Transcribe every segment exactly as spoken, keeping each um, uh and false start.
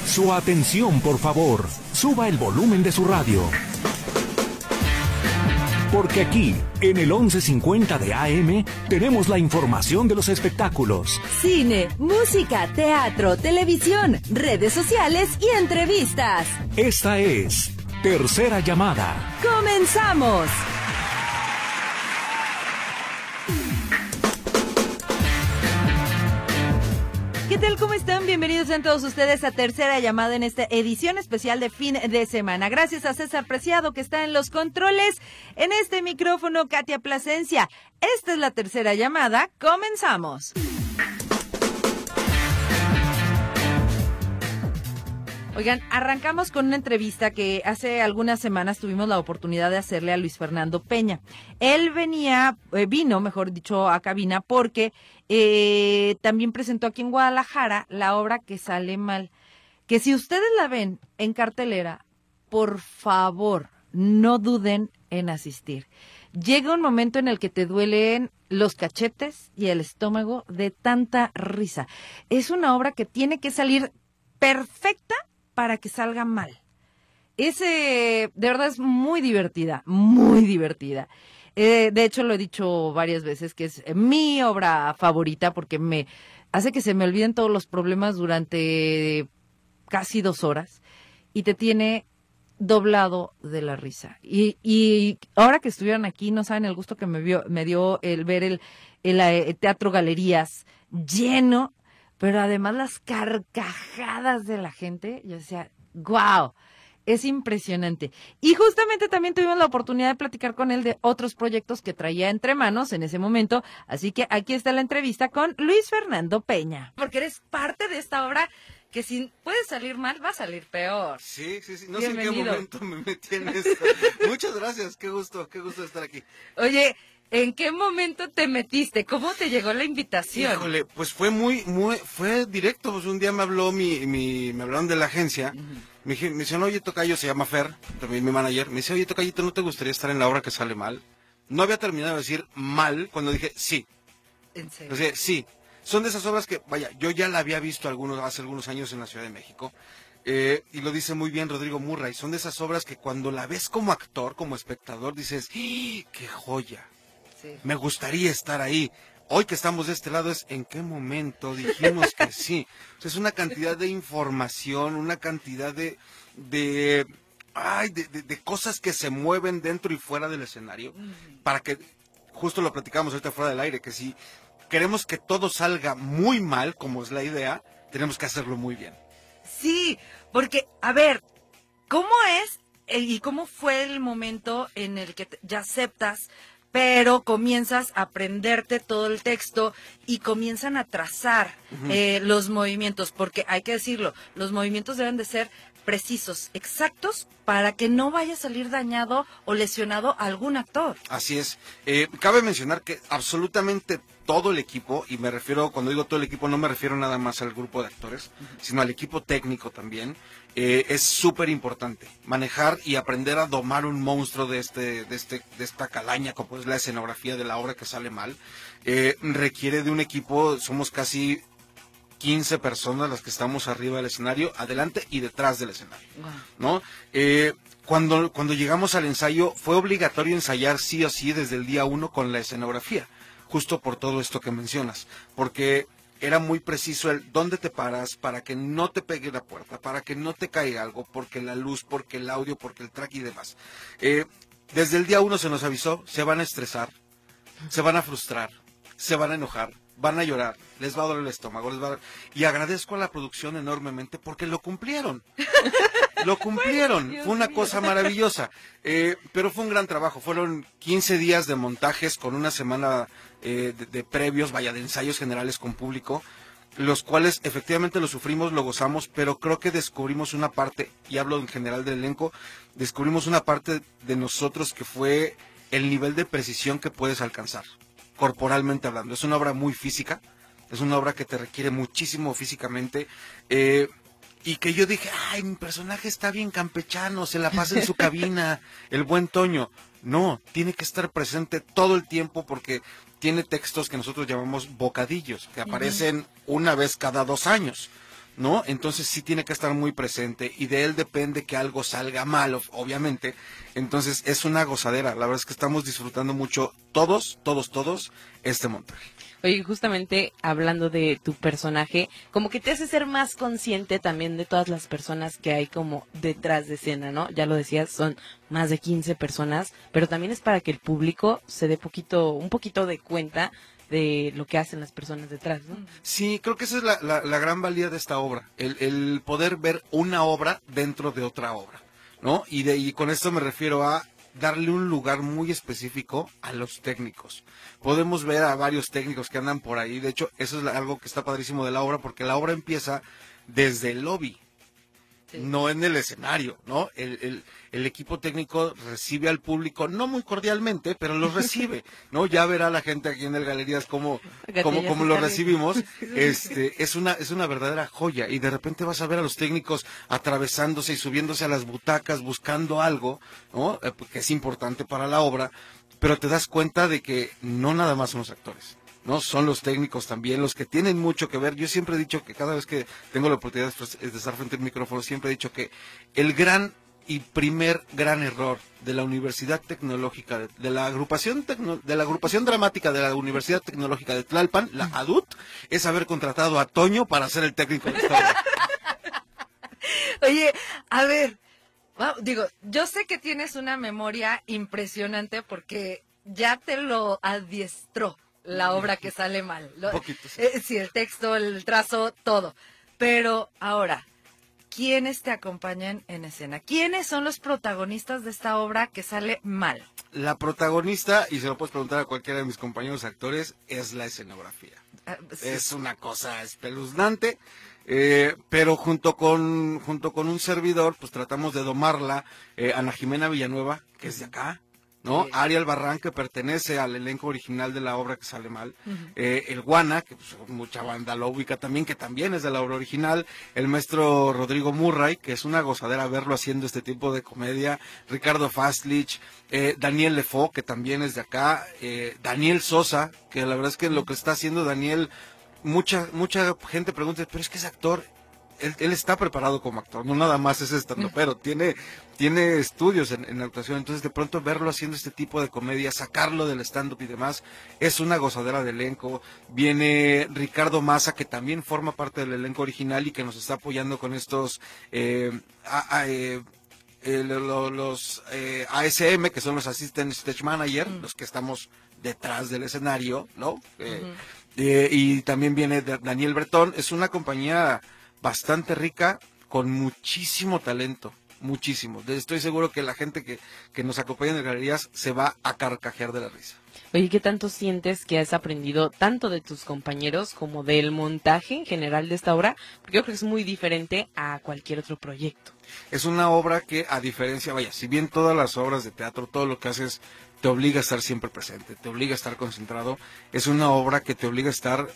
Su atención, por favor. Suba el volumen de su radio. Porque aquí, en el once cincuenta de A M, tenemos la información de los espectáculos. Cine, música, teatro, televisión, redes sociales y entrevistas. Esta es Tercera Llamada. ¡Comenzamos! ¿Qué tal? ¿Cómo están? Bienvenidos sean todos ustedes a Tercera Llamada en esta edición especial de fin de semana. Gracias a César Preciado que está en los controles. En este micrófono, Katia Plasencia. Esta es la Tercera Llamada. ¡Comenzamos! Oigan, arrancamos con una entrevista que hace algunas semanas tuvimos la oportunidad de hacerle a Luis Fernando Peña. Él venía, eh, vino, mejor dicho, a cabina porque eh, también presentó aquí en Guadalajara la obra Que Sale Mal. Que si ustedes la ven en cartelera, por favor, no duden en asistir. Llega un momento en el que te duelen los cachetes y el estómago de tanta risa. Es una obra que tiene que salir perfecta para que salga mal. Ese, de verdad, es muy divertida, muy divertida. Eh, de hecho, lo he dicho varias veces, que es mi obra favorita porque me hace que se me olviden todos los problemas durante casi dos horas y te tiene doblado de la risa. Y, y ahora que estuvieron aquí, no saben el gusto que me, vio, me dio el ver el, el, el Teatro Galerías lleno, pero además las carcajadas de la gente, yo decía, ¡guau! Es impresionante. Y justamente también tuvimos la oportunidad de platicar con él de otros proyectos que traía entre manos en ese momento. Así que aquí está la entrevista con Luis Fernando Peña. Porque eres parte de esta obra que si puede salir mal, va a salir peor. Sí, sí, sí. No Bienvenido. sé en qué momento me metí en esto. Muchas gracias. Qué gusto, qué gusto estar aquí. Oye, ¿en qué momento te metiste? ¿Cómo te llegó la invitación? Híjole, pues fue muy, muy, fue directo. Pues un día me habló mi, mi, me hablaron de la agencia. Uh-huh. Me, dije, me dicen, oye, tocayo, se llama Fer, también mi manager. Me dice, oye, tocayito, ¿no te gustaría estar en la obra Que Sale Mal? No había terminado de decir mal cuando dije sí. ¿En serio? O sea, sí. Son de esas obras que, vaya, yo ya la había visto algunos, hace algunos años en la Ciudad de México. Eh, y lo dice muy bien Rodrigo Murray. Son de esas obras que cuando la ves como actor, como espectador, dices, ¡qué joya! Sí. Me gustaría estar ahí. Hoy que estamos de este lado es en qué momento dijimos que sí. O sea, es una cantidad de información, una cantidad de de, ay, de, de, de cosas que se mueven dentro y fuera del escenario. Mm. Para que, justo lo platicamos ahorita fuera del aire, que si queremos que todo salga muy mal, como es la idea, tenemos que hacerlo muy bien. Sí, porque, a ver, ¿cómo es y cómo fue el momento en el que ya aceptas, pero comienzas a aprenderte todo el texto y comienzan a trazar uh-huh. eh, los movimientos? Porque hay que decirlo, los movimientos deben de ser precisos, exactos, para que no vaya a salir dañado o lesionado algún actor. Así es. Eh, cabe mencionar que absolutamente todo el equipo, y me refiero, cuando digo todo el equipo, no me refiero nada más al grupo de actores, uh-huh. sino al equipo técnico también. Eh, es súper importante manejar y aprender a domar un monstruo de este, de este, de esta calaña, como es la escenografía de la obra Que Sale Mal. Eh, requiere de un equipo, somos casi quince personas las que estamos arriba del escenario, adelante y detrás del escenario, wow. ¿no? Eh, cuando, cuando llegamos al ensayo, fue obligatorio ensayar sí o sí desde el día uno con la escenografía, justo por todo esto que mencionas, porque era muy preciso el dónde te paras para que no te pegue la puerta, para que no te caiga algo, porque la luz, porque el audio, porque el track y demás. Eh, desde el día uno se nos avisó, se van a estresar, se van a frustrar, se van a enojar, van a llorar, les va a doler el estómago, les va a... y agradezco a la producción enormemente porque lo cumplieron. Lo cumplieron, fue una cosa maravillosa, eh, pero fue un gran trabajo, fueron quince días de montajes con una semana eh, de, de previos, vaya, de ensayos generales con público, los cuales efectivamente lo sufrimos, lo gozamos, pero creo que descubrimos una parte, y hablo en general del elenco, descubrimos una parte de nosotros que fue el nivel de precisión que puedes alcanzar, corporalmente hablando. Es una obra muy física, es una obra que te requiere muchísimo físicamente, eh, y que yo dije, ay, mi personaje está bien campechano, se la pasa en su cabina, el buen Toño. No, tiene que estar presente todo el tiempo porque tiene textos que nosotros llamamos bocadillos, que aparecen una vez cada dos años, ¿no? Entonces sí tiene que estar muy presente y de él depende que algo salga mal, obviamente. Entonces es una gozadera. La verdad es que estamos disfrutando mucho todos, todos, todos este montaje. Oye, justamente hablando de tu personaje, como que te hace ser más consciente también de todas las personas que hay como detrás de escena, ¿no? Ya lo decías, son más de quince personas, pero también es para que el público se dé poquito, un poquito de cuenta de lo que hacen las personas detrás, ¿no? Sí, creo que esa es la, la, la gran valía de esta obra, el, el poder ver una obra dentro de otra obra, ¿no? Y, de, y con esto me refiero a darle un lugar muy específico a los técnicos. Podemos ver a varios técnicos que andan por ahí, de hecho, eso es algo que está padrísimo de la obra, porque la obra empieza desde el lobby. Sí. No en el escenario, ¿no? El, el, el equipo técnico recibe al público, no muy cordialmente, pero los recibe, ¿no? Ya verá la gente aquí en el Galerías cómo, cómo, cómo lo recibimos. Este, es una, es una verdadera joya. Y de repente vas a ver a los técnicos atravesándose y subiéndose a las butacas, buscando algo, ¿no? Eh, que es importante para la obra, pero te das cuenta de que no nada más son los actores. ¿No? Son los técnicos también, los que tienen mucho que ver. Yo siempre he dicho que cada vez que tengo la oportunidad de estar frente al micrófono, siempre he dicho que el gran y primer gran error de la Universidad Tecnológica, de, de la agrupación tecno, de la agrupación dramática de la Universidad Tecnológica de Tlalpan, la A D U T, es haber contratado a Toño para ser el técnico de esta obra. Oye, a ver, wow, digo, yo sé que tienes una memoria impresionante porque ya te lo adiestró la obra que sale mal. Lo, poquito, sí. Eh, sí, el texto, el trazo, todo. Pero ahora, ¿quiénes te acompañan en escena? ¿Quiénes son los protagonistas de esta obra que sale mal? La protagonista, y se lo puedes preguntar a cualquiera de mis compañeros actores, es la escenografía. Ah, sí. Es una cosa espeluznante, eh, pero junto con, junto con un servidor, pues tratamos de domarla. eh, Ana Jimena Villanueva, que es de acá, ¿no? Sí. Ariel Barrán, que pertenece al elenco original de la obra que sale mal. Uh-huh. eh, el Guana, que pues, mucha banda lo ubica también, que también es de la obra original. El maestro Rodrigo Murray, que es una gozadera verlo haciendo este tipo de comedia. Ricardo Fastlich, eh, Daniel Lefo, que también es de acá. Eh, Daniel Sosa, que la verdad es que lo que está haciendo Daniel, mucha, mucha gente pregunta, pero es que es actor. Él, él está preparado como actor, no nada más es estando, pero tiene, tiene estudios en, en actuación, entonces de pronto verlo haciendo este tipo de comedia, sacarlo del stand-up y demás, es una gozadera de elenco. Viene Ricardo Maza, que también forma parte del elenco original y que nos está apoyando con estos eh, a, a, eh, eh, los, los eh, A S M, que son los Assistant Stage Manager, mm. los que estamos detrás del escenario, ¿no? Eh, uh-huh. eh, y también viene Daniel Bretón. Es una compañía bastante rica, con muchísimo talento, muchísimo. Estoy seguro que la gente que, que nos acompaña en las galerías se va a carcajear de la risa. Oye, ¿qué tanto sientes que has aprendido tanto de tus compañeros como del montaje en general de esta obra? Porque yo creo que es muy diferente a cualquier otro proyecto. Es una obra que, a diferencia, vaya, si bien todas las obras de teatro, todo lo que haces te obliga a estar siempre presente, te obliga a estar concentrado, es una obra que te obliga a estar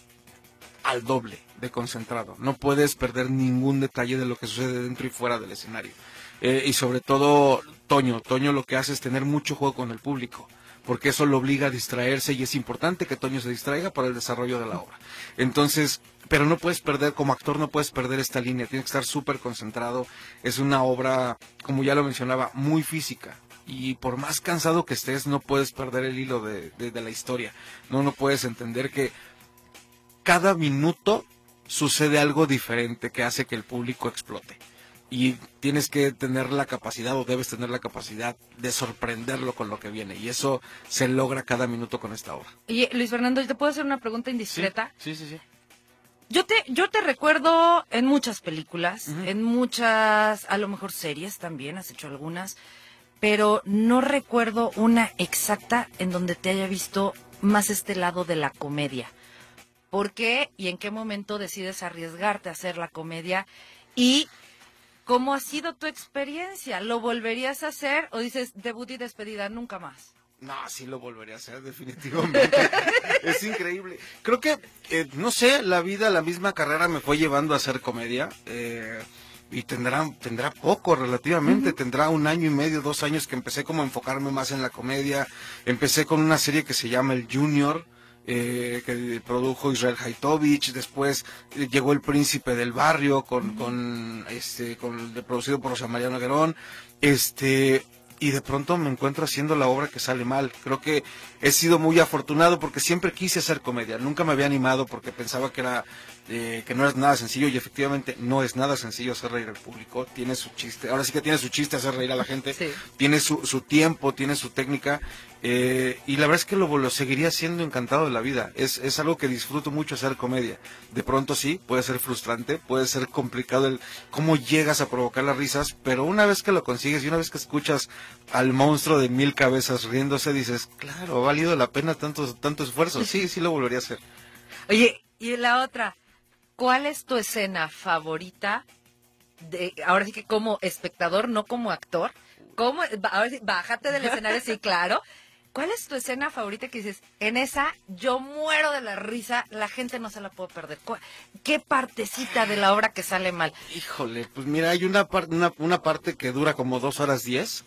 al doble de concentrado. No puedes perder ningún detalle de lo que sucede dentro y fuera del escenario. Eh, y sobre todo, Toño. Toño lo que hace es tener mucho juego con el público, porque eso lo obliga a distraerse y es importante que Toño se distraiga para el desarrollo de la obra. Entonces, pero no puedes perder, como actor no puedes perder esta línea, tienes que estar súper concentrado. Es una obra, como ya lo mencionaba, muy física. Y por más cansado que estés, no puedes perder el hilo de, de, de la historia. No, no puedes entender que cada minuto sucede algo diferente que hace que el público explote. Y tienes que tener la capacidad, o debes tener la capacidad de sorprenderlo con lo que viene. Y eso se logra cada minuto con esta obra. Oye, Luis Fernando, ¿te puedo hacer una pregunta indiscreta? Sí, sí, sí. sí. Yo te, yo te recuerdo en muchas películas, uh-huh. en muchas, a lo mejor series también, has hecho algunas, pero no recuerdo una exacta en donde te haya visto más este lado de la comedia. ¿Por qué y en qué momento decides arriesgarte a hacer la comedia? ¿Y cómo ha sido tu experiencia? ¿Lo volverías a hacer o dices debut y despedida nunca más? No, sí lo volvería a hacer, definitivamente. Es increíble. Creo que, eh, no sé, la vida, la misma carrera me fue llevando a hacer comedia. Eh, y tendrá, tendrá poco relativamente, uh-huh. tendrá un año y medio, dos años que empecé como a enfocarme más en la comedia. Empecé con una serie que se llama El Junior. eh, que produjo Israel Haitovich, después eh, llegó El Príncipe del Barrio, con, uh-huh. con este, con, de, producido por José María Noguerón, este... y de pronto me encuentro haciendo la obra que sale mal. Creo que he sido muy afortunado porque siempre quise hacer comedia, nunca me había animado porque pensaba que era eh, que no era nada sencillo, y efectivamente no es nada sencillo hacer reír al público. Tiene su chiste, ahora sí que tiene su chiste hacer reír a la gente, sí. tiene su, su tiempo, tiene su técnica, eh, y la verdad es que lo, lo seguiría siendo encantado de la vida. Es, es algo que disfruto mucho, hacer comedia. De pronto sí, puede ser frustrante, puede ser complicado el cómo llegas a provocar las risas, pero una vez que lo consigues y una vez que escuchas al monstruo de mil cabezas riéndose, dices, claro, ha valido la pena tanto, tanto esfuerzo. Sí, sí lo volvería a hacer. Oye, y la otra, ¿cuál es tu escena favorita? De, ahora sí que como espectador, no como actor. ¿Cómo? Ahora sí, bájate del escenario, sí, claro. ¿Cuál es tu escena favorita que dices, en esa yo muero de la risa, la gente no se la puede perder? ¿Qué partecita de la obra que sale mal? Híjole, pues mira, hay una, par una, una parte que dura como dos horas diez.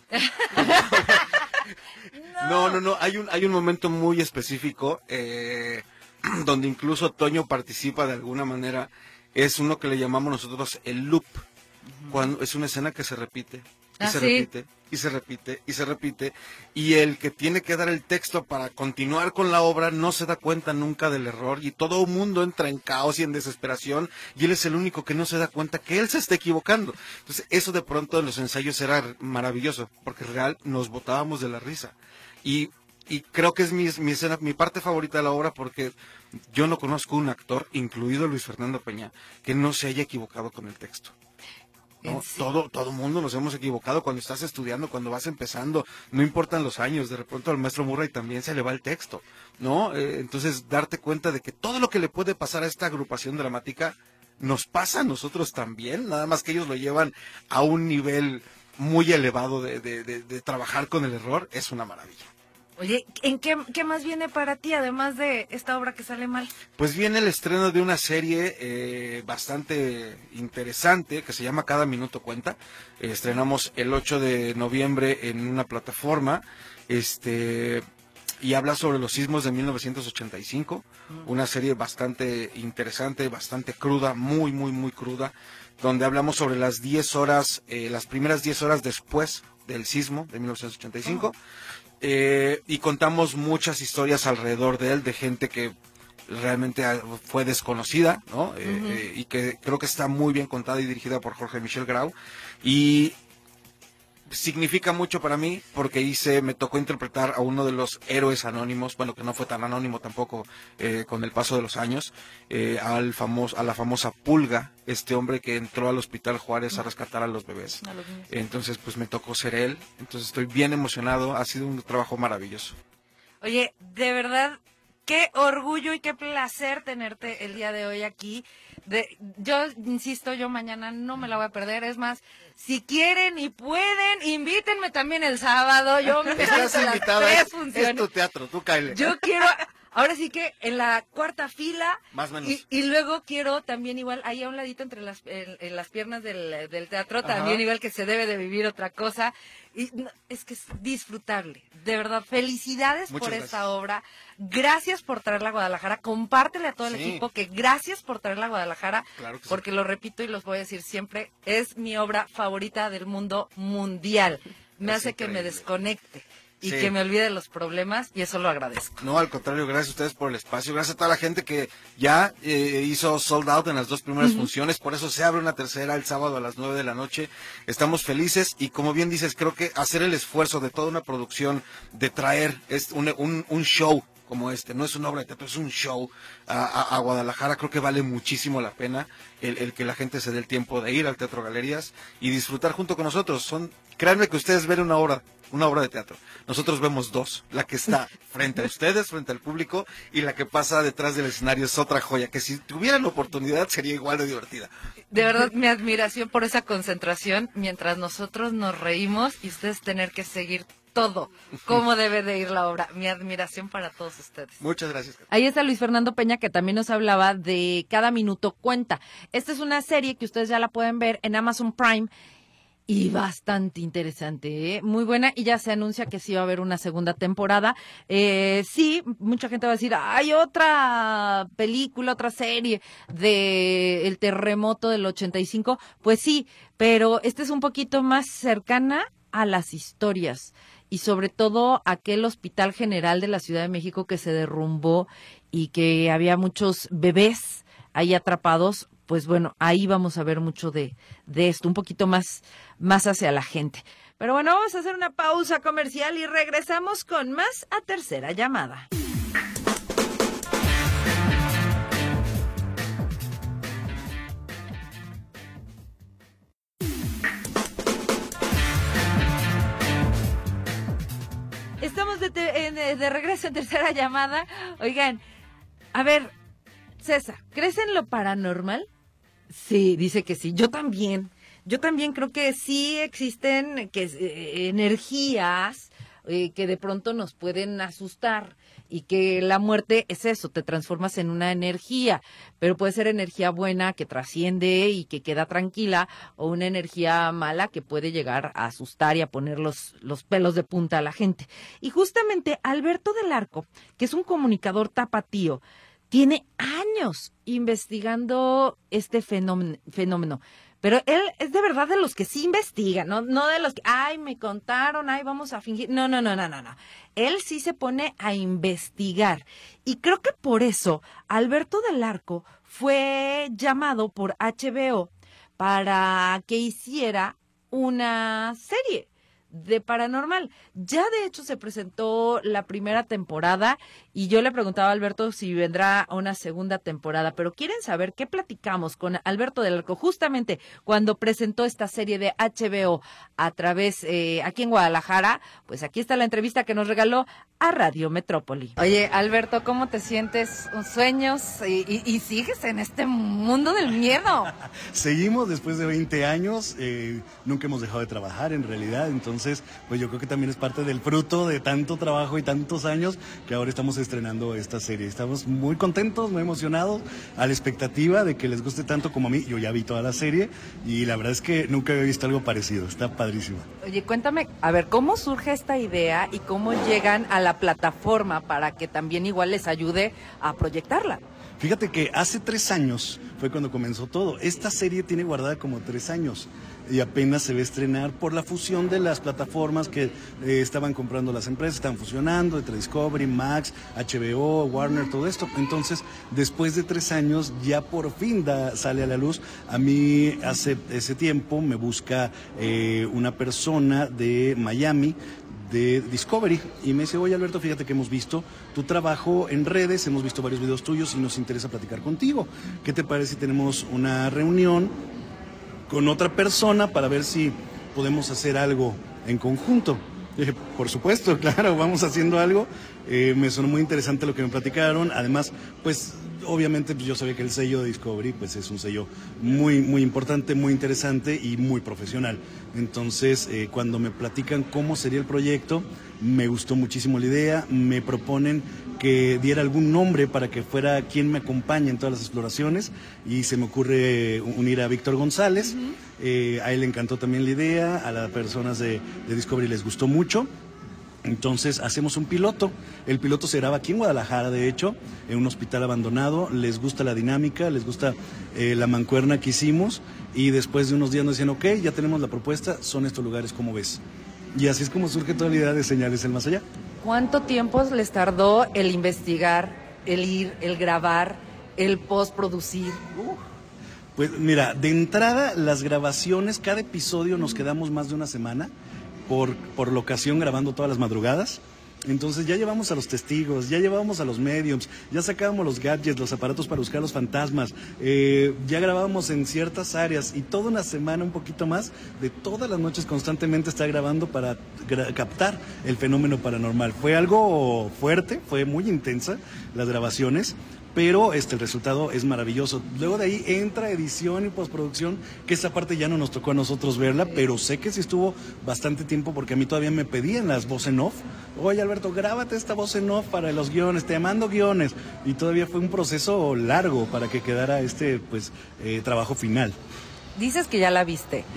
no. no, no, no, hay un, hay un momento muy específico eh, donde incluso Toño participa de alguna manera. Es uno que le llamamos nosotros el loop, uh-huh. cuando es una escena que se repite. Y ¿Ah, se sí? repite, y se repite, y se repite, y el que tiene que dar el texto para continuar con la obra no se da cuenta nunca del error, y todo el mundo entra en caos y en desesperación, y él es el único que no se da cuenta que él se está equivocando. Entonces eso de pronto en los ensayos era maravilloso, porque real nos botábamos de la risa, y, y creo que es mi, mi escena, mi parte favorita de la obra, porque yo no conozco un actor, incluido Luis Fernando Peña, que no se haya equivocado con el texto. ¿No? Sí. Todo todo mundo nos hemos equivocado cuando estás estudiando, cuando vas empezando, no importan los años, de repente al maestro Murray también se le va el texto, ¿no? Eh, entonces darte cuenta de que todo lo que le puede pasar a esta agrupación dramática nos pasa a nosotros también, nada más que ellos lo llevan a un nivel muy elevado de, de, de, de trabajar con el error, es una maravilla. Oye, ¿en qué, qué más viene para ti, además de esta obra que sale mal? Pues viene el estreno de una serie eh, bastante interesante que se llama Cada Minuto Cuenta. Eh, estrenamos el ocho de noviembre en una plataforma, este y habla sobre los sismos de mil novecientos ochenta y cinco. Mm. Una serie bastante interesante, bastante cruda, muy, muy, muy cruda, donde hablamos sobre las diez horas, eh, las primeras diez horas después del sismo de mil novecientos ochenta y cinco. Oh. Eh, y contamos muchas historias alrededor de él, de gente que realmente fue desconocida, ¿no? Uh-huh. eh, eh, y que creo que está muy bien contada y dirigida por Jorge Michel Grau. Y significa mucho para mí porque hice, me tocó interpretar a uno de los héroes anónimos, bueno, que no fue tan anónimo tampoco eh, con el paso de los años, eh, al famoso, a la famosa Pulga, este hombre que entró al Hospital Juárez a rescatar a los bebés. A los niños. Entonces, pues me tocó ser él, entonces estoy bien emocionado, ha sido un trabajo maravilloso. Oye, de verdad, qué orgullo y qué placer tenerte el día de hoy aquí. De, yo insisto, yo mañana no me la voy a perder, es más, si quieren y pueden, invítenme también el sábado, yo me Estás invitada, es, es tu teatro, tú cáele. Yo quiero, ahora sí que en la cuarta fila, más o menos. Y, y luego quiero también igual, ahí a un ladito entre las, en, en las piernas del, del teatro, Ajá. también igual que se debe de vivir otra cosa, y no, es que es disfrutable, de verdad, felicidades Muchas por gracias. Esta obra, gracias por traerla a Guadalajara, compártele a todo el sí. equipo que gracias por traerla a Guadalajara, claro que porque sí. lo repito y los voy a decir siempre, es mi obra favorita del mundo mundial, me es hace increíble. Que me desconecte. Y sí. que me olvide de los problemas, y eso lo agradezco. No, al contrario, gracias a ustedes por el espacio, gracias a toda la gente que ya eh, hizo sold out en las dos primeras uh-huh. funciones, por eso se abre una tercera el sábado a las nueve de la noche, estamos felices, y como bien dices, creo que hacer el esfuerzo de toda una producción, de traer es un, un, un show como este, no es una obra de teatro, es un show a, a, a Guadalajara, creo que vale muchísimo la pena el, el que la gente se dé el tiempo de ir al Teatro Galerías y disfrutar junto con nosotros. Son, créanme que ustedes ven una obra, una obra de teatro, nosotros vemos dos, la que está frente a ustedes, frente al público, y la que pasa detrás del escenario es otra joya, que si tuvieran la oportunidad sería igual de divertida. De verdad, mi admiración por esa concentración, mientras nosotros nos reímos y ustedes tener que seguir todo, cómo debe de ir la obra. Mi admiración para todos ustedes. Muchas gracias. Ahí está Luis Fernando Peña, que también nos hablaba de Cada Minuto Cuenta. Esta es una serie que ustedes ya la pueden ver en Amazon Prime. Y bastante interesante, ¿eh? Muy buena, y ya se anuncia que sí va a haber una segunda temporada. Eh, sí, mucha gente va a decir, hay otra película, otra serie de el terremoto del ochenta y cinco. Pues sí, pero esta es un poquito más cercana a las historias y sobre todo aquel Hospital General de la Ciudad de México que se derrumbó y que había muchos bebés ahí atrapados. Pues bueno, ahí vamos a ver mucho de, de esto, un poquito más, más hacia la gente. Pero bueno, vamos a hacer una pausa comercial y regresamos con más a Tercera Llamada. Estamos de, te, de, de regreso en Tercera Llamada. Oigan, a ver, César, ¿crees en lo paranormal? Sí, dice que sí. Yo también. Yo también creo que sí existen que eh, energías eh, que de pronto nos pueden asustar y que la muerte es eso, te transformas en una energía, pero puede ser energía buena que trasciende y que queda tranquila o una energía mala que puede llegar a asustar y a poner los, los pelos de punta a la gente. Y justamente Alberto del Arco, que es un comunicador tapatío, tiene años investigando este fenómeno, fenómeno, pero él es de verdad de los que sí investiga, no, no de los que, ay, me contaron, ay, vamos a fingir, no, no, no, no, no, no. Él sí se pone a investigar y creo que por eso Alberto del Arco fue llamado por H B O para que hiciera una serie de paranormal. Ya de hecho se presentó la primera temporada y yo le preguntaba a Alberto si vendrá una segunda temporada, pero quieren saber qué platicamos con Alberto del Arco justamente cuando presentó esta serie de H B O a través eh, aquí en Guadalajara. Pues aquí está la entrevista que nos regaló a Radio Metrópoli. Oye, Alberto, ¿cómo te sientes? ¿Sueños? Y, y, y sigues en este mundo del miedo. Seguimos después de veinte años, eh, nunca hemos dejado de trabajar en realidad, entonces pues yo creo que también es parte del fruto de tanto trabajo y tantos años que ahora estamos estrenando esta serie. Estamos muy contentos, muy emocionados, a la expectativa de que les guste tanto como a mí. Yo ya vi toda la serie y la verdad es que nunca había visto algo parecido, está padrísimo. Oye, cuéntame, a ver, ¿cómo surge esta idea y cómo llegan a la plataforma para que también igual les ayude a proyectarla? Fíjate que hace tres años fue cuando comenzó todo. Esta serie tiene guardada como tres años y apenas se va a estrenar por la fusión de las plataformas que eh, estaban comprando las empresas, estaban fusionando entre Discovery, Max, H B O, Warner, todo esto. Entonces, después de tres años, ya por fin da, sale a la luz. A mí hace ese tiempo me busca eh, una persona de Miami, de Discovery, y me dice, oye Alberto, fíjate que hemos visto tu trabajo en redes, hemos visto varios videos tuyos y nos interesa platicar contigo. ¿Qué te parece si tenemos una reunión con otra persona para ver si podemos hacer algo en conjunto? Y dije, por supuesto, claro, vamos haciendo algo. Eh, me sonó muy interesante lo que me platicaron. Además, pues obviamente pues, yo sabía que el sello de Discovery pues es un sello muy muy importante, muy interesante y muy profesional. Entonces, eh, cuando me platican cómo sería el proyecto, me gustó muchísimo la idea. Me proponen que diera algún nombre para que fuera quien me acompañe en todas las exploraciones y se me ocurre unir a Víctor González. Uh-huh. eh, a él le encantó también la idea, a las personas de, de Discovery les gustó mucho. Entonces hacemos un piloto. El piloto se graba aquí en Guadalajara, de hecho, en un hospital abandonado. Les gusta la dinámica, les gusta eh, la mancuerna que hicimos y después de unos días nos decían, ok, ya tenemos la propuesta, son estos lugares, ¿cómo ves? Y así es como surge toda la idea de Señales del Más Allá. ¿Cuánto tiempo les tardó el investigar, el ir, el grabar, el postproducir? Uh. Pues mira, de entrada las grabaciones, cada episodio nos quedamos más de una semana. Por, por locación grabando todas las madrugadas. Entonces ya llevamos a los testigos, ya llevábamos a los mediums, ya sacábamos los gadgets, los aparatos para buscar los fantasmas, eh, ya grabábamos en ciertas áreas y toda una semana, un poquito más, de todas las noches constantemente está grabando para gra- captar el fenómeno paranormal. Fue algo fuerte, fue muy intensa las grabaciones, pero este, el resultado es maravilloso. Luego de ahí entra edición y postproducción, que esa parte ya no nos tocó a nosotros verla, pero sé que sí estuvo bastante tiempo porque a mí todavía me pedían las voces en off. Oye Alberto, grábate esta voz en off para los guiones, te mando guiones. Y todavía fue un proceso largo para que quedara este pues eh, trabajo final. Dices que ya la viste. Ya.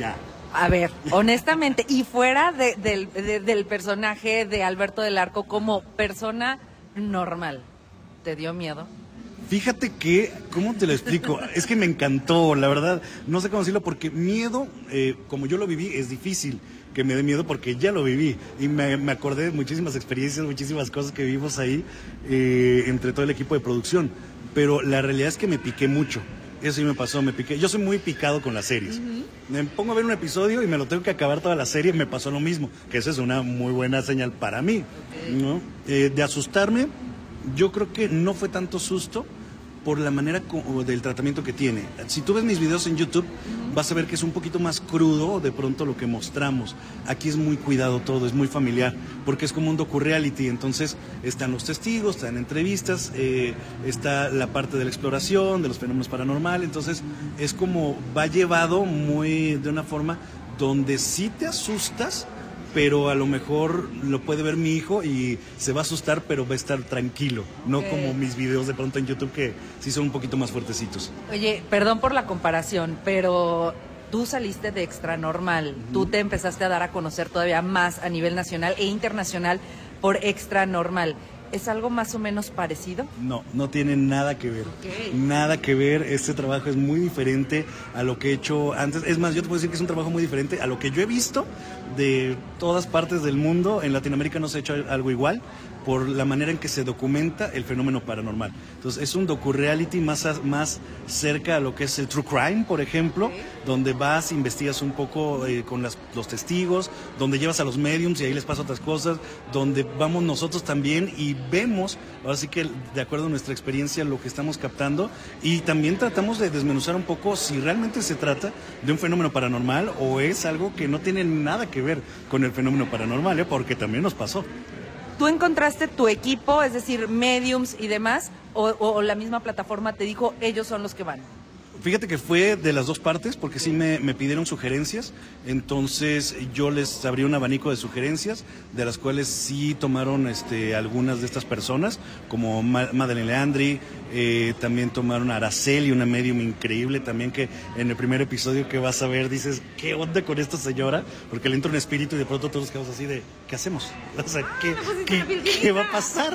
A ver, honestamente, y fuera de, del, de, del personaje de Alberto del Arco como persona normal, ¿te dio miedo? Fíjate que, ¿cómo te lo explico? Es que me encantó, la verdad, no sé cómo decirlo, porque miedo, eh, como yo lo viví, es difícil que me dé miedo porque ya lo viví y me, me acordé de muchísimas experiencias, muchísimas cosas que vivimos ahí eh, entre todo el equipo de producción, pero la realidad es que me piqué mucho. Eso sí me pasó, me piqué. Yo soy muy picado con las series. Uh-huh. Me pongo a ver un episodio y me lo tengo que acabar toda la serie, me pasó lo mismo, que eso es una muy buena señal para mí, okay. ¿no? Eh, de asustarme, yo creo que no fue tanto susto por la manera co- del tratamiento que tiene. Si tú ves mis videos en YouTube, uh-huh. vas a ver que es un poquito más crudo de pronto lo que mostramos. Aquí es muy cuidado todo, es muy familiar, porque es como un docu-reality, entonces están los testigos, están entrevistas, eh, está la parte de la exploración, de los fenómenos paranormales, entonces es como va llevado muy de una forma donde sí te asustas, pero a lo mejor lo puede ver mi hijo y se va a asustar, pero va a estar tranquilo, no okay. como mis videos de pronto en YouTube que sí son un poquito más fuertecitos. Oye, perdón por la comparación, pero tú saliste de Extra Normal, uh-huh. tú te empezaste a dar a conocer todavía más a nivel nacional e internacional por Extra Normal. ¿Es algo más o menos parecido? No, no tiene nada que ver. Okay. Nada que ver. Este trabajo es muy diferente a lo que he hecho antes. Es más, yo te puedo decir que es un trabajo muy diferente a lo que yo he visto de todas partes del mundo. En Latinoamérica no se ha hecho algo igual por la manera en que se documenta el fenómeno paranormal. Entonces, es un docu-reality más, a, más cerca a lo que es el true crime, por ejemplo, okay. donde vas, investigas un poco eh, con las, los testigos, donde llevas a los mediums y ahí les pasa otras cosas, donde vamos nosotros también y vemos, ahora sí que de acuerdo a nuestra experiencia, lo que estamos captando, y también tratamos de desmenuzar un poco si realmente se trata de un fenómeno paranormal o es algo que no tiene nada que ver con el fenómeno paranormal, ¿eh? Porque también nos pasó. ¿Tú encontraste tu equipo, es decir, mediums y demás, o, o la misma plataforma te dijo, ellos son los que van? Fíjate que fue de las dos partes, porque sí me, me pidieron sugerencias, entonces yo les abrí un abanico de sugerencias, de las cuales sí tomaron este, algunas de estas personas, como Ma- Madeleine Leandri, eh, también tomaron a Araceli, una medium increíble también, que en el primer episodio que vas a ver dices, ¿qué onda con esta señora? Porque le entra un espíritu y de pronto todos quedamos así de, ¿qué hacemos? O sea, ¿qué, ¿qué, ¿qué va a pasar?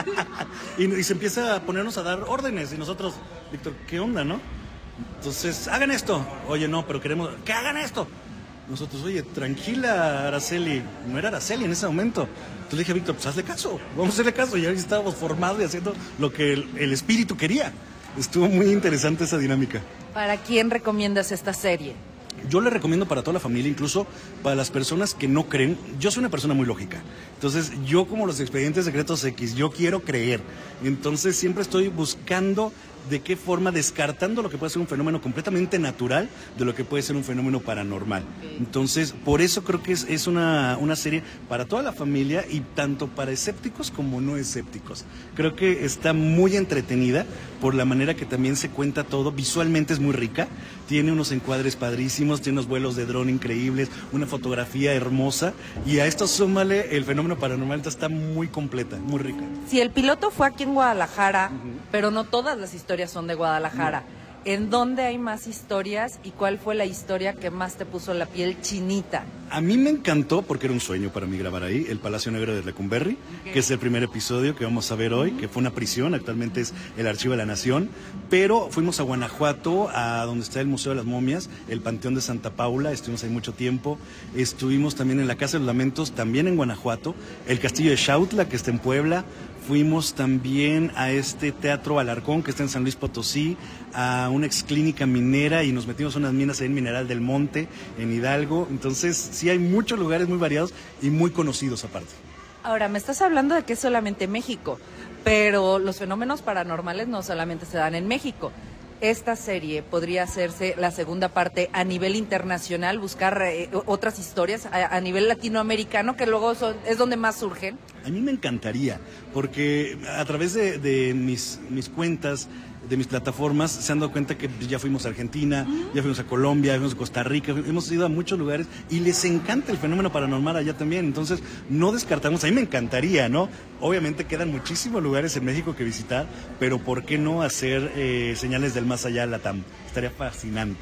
y, y se empieza a ponernos a dar órdenes, y nosotros, Víctor, ¿qué onda, no? Entonces, hagan esto. Oye, no, pero queremos que hagan esto. Nosotros, oye, tranquila, Araceli. No era Araceli en ese momento. Entonces le dije a Víctor, pues hazle caso, vamos a hacerle caso. Y ahí estábamos formados y haciendo lo que el, el espíritu quería. Estuvo muy interesante esa dinámica. ¿Para quién recomiendas esta serie? Yo le recomiendo para toda la familia, incluso para las personas que no creen. Yo soy una persona muy lógica. Entonces, yo como los Expedientes Secretos X, yo quiero creer. Entonces, siempre estoy buscando de qué forma, descartando lo que puede ser un fenómeno completamente natural de lo que puede ser un fenómeno paranormal. Okay. Entonces, por eso creo que es, es una, una serie para toda la familia y tanto para escépticos como no escépticos. Creo que está muy entretenida por la manera que también se cuenta todo. Visualmente es muy rica, tiene unos encuadres padrísimos, tiene unos vuelos de dron increíbles, una fotografía hermosa, y a esto súmale el fenómeno paranormal, está muy completa, muy rica. Si el piloto fue aquí en Guadalajara, uh-huh. pero no todas las historias son de Guadalajara. No. ¿En dónde hay más historias y cuál fue la historia que más te puso la piel chinita? A mí me encantó, porque era un sueño para mí grabar ahí, el Palacio Negro de Lecumberri, okay. que es el primer episodio que vamos a ver hoy, uh-huh. que fue una prisión, actualmente es el Archivo de la Nación, pero fuimos a Guanajuato, a donde está el Museo de las Momias, el Panteón de Santa Paula, estuvimos ahí mucho tiempo, estuvimos también en la Casa de los Lamentos, también en Guanajuato, el Castillo de Xautla, que está en Puebla. Fuimos también a este Teatro Alarcón, que está en San Luis Potosí, a una ex clínica minera, y nos metimos a unas minas en Mineral del Monte, en Hidalgo. Entonces, sí hay muchos lugares muy variados y muy conocidos aparte. Ahora, me estás hablando de que es solamente México, pero los fenómenos paranormales no solamente se dan en México. Esta serie podría hacerse la segunda parte a nivel internacional, buscar eh, otras historias a, a nivel latinoamericano, que luego son, es donde más surgen. A mí me encantaría, porque a través de, de mis, mis cuentas, de mis plataformas, se han dado cuenta que ya fuimos a Argentina, uh-huh. ya fuimos a Colombia, ya fuimos a Costa Rica, hemos ido a muchos lugares y les encanta el fenómeno paranormal allá también. Entonces, no descartamos, a mí me encantaría, ¿no? Obviamente quedan muchísimos lugares en México que visitar, pero ¿por qué no hacer eh, señales del más allá, Latam? Estaría fascinante.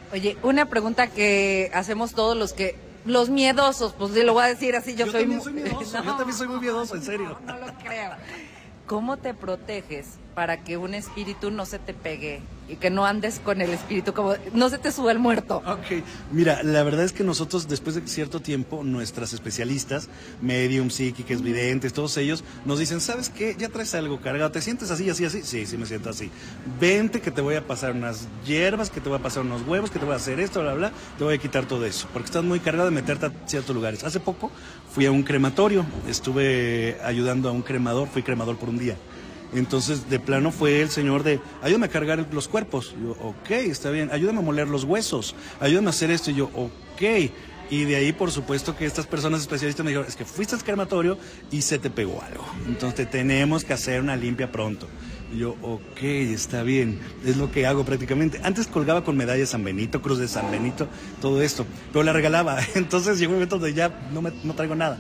Oye, una pregunta que hacemos todos los que, los miedosos, pues lo voy a decir así, yo, Yo soy... también soy miedoso, No, yo también soy muy miedoso, en serio. No, no lo creo. ¿Cómo te proteges para que un espíritu no se te pegue y que no andes con el espíritu, como no se te suba el muerto? Ok, mira, la verdad es que nosotros después de cierto tiempo, nuestras especialistas, medium, psíquicas, videntes, todos ellos, nos dicen, ¿sabes qué? Ya traes algo cargado, ¿te sientes así, así, así? Sí, sí me siento así. Vente que te voy a pasar unas hierbas, que te voy a pasar unos huevos, que te voy a hacer esto, bla, bla, te voy a quitar todo eso, porque estás muy cargado de meterte a ciertos lugares. Hace poco fui a un crematorio, estuve ayudando a un cremador, fui cremador por un día. Entonces, de plano fue el señor de, ayúdame a cargar los cuerpos. Yo, ok, está bien, ayúdame a moler los huesos, ayúdame a hacer esto. Y yo, ok. Y de ahí, por supuesto, que estas personas especialistas me dijeron, es que fuiste al crematorio y se te pegó algo. Entonces, te tenemos que hacer una limpia pronto. Y yo, ok, está bien, es lo que hago prácticamente. Antes colgaba con medalla de San Benito, cruz de San Benito, todo esto, pero la regalaba. Entonces, llegó un momento donde ya no, me, no traigo nada.